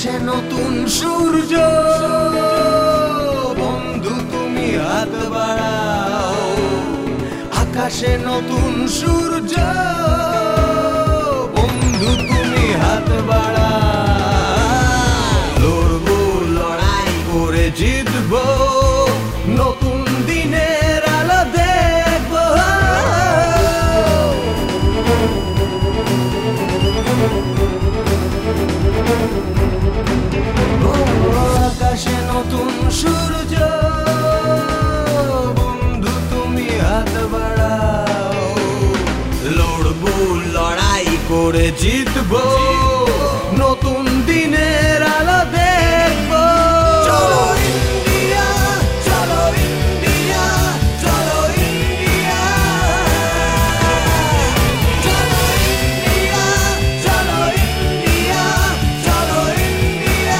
আকাশে নতুন সূর্য, বন্ধু তুমি হাত বাড়াও। আকাশে নতুন সূর্য, বন্ধু তুমি হাত বাড়াও। লড়বো, লড়াই করে জিতবো, নতুন দিনের আলো দেখবো। আকাশে নতুন সূর্য, বন্ধু তুমি হাত বাড়াও। লড়বো, লড়াই করে জিতবো, নতুন দিনের আলো দেখবো। চলো ইন্ডিয়া, চলো ইন্ডিয়া, চলো ইন্ডিয়া, চলো ইন্ডিয়া, চলো ইন্ডিয়া, চলো ইন্ডিয়া।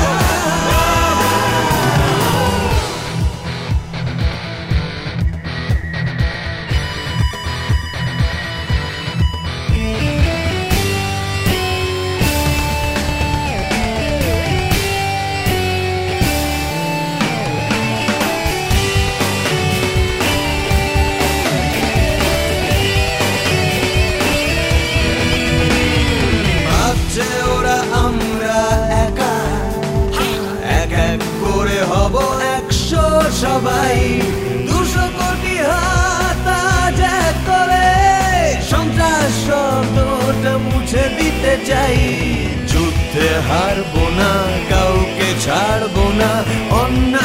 ভাবছে ওরা আমরা একা, এক এক করে হব 100 সবাই। 200 কোটি হাত আজ এক করে সন্ত্রাস শব্দটা মুছে দিতে চাই। যুদ্ধে হারবো না, কাউকে ছাড়বো না, অন্য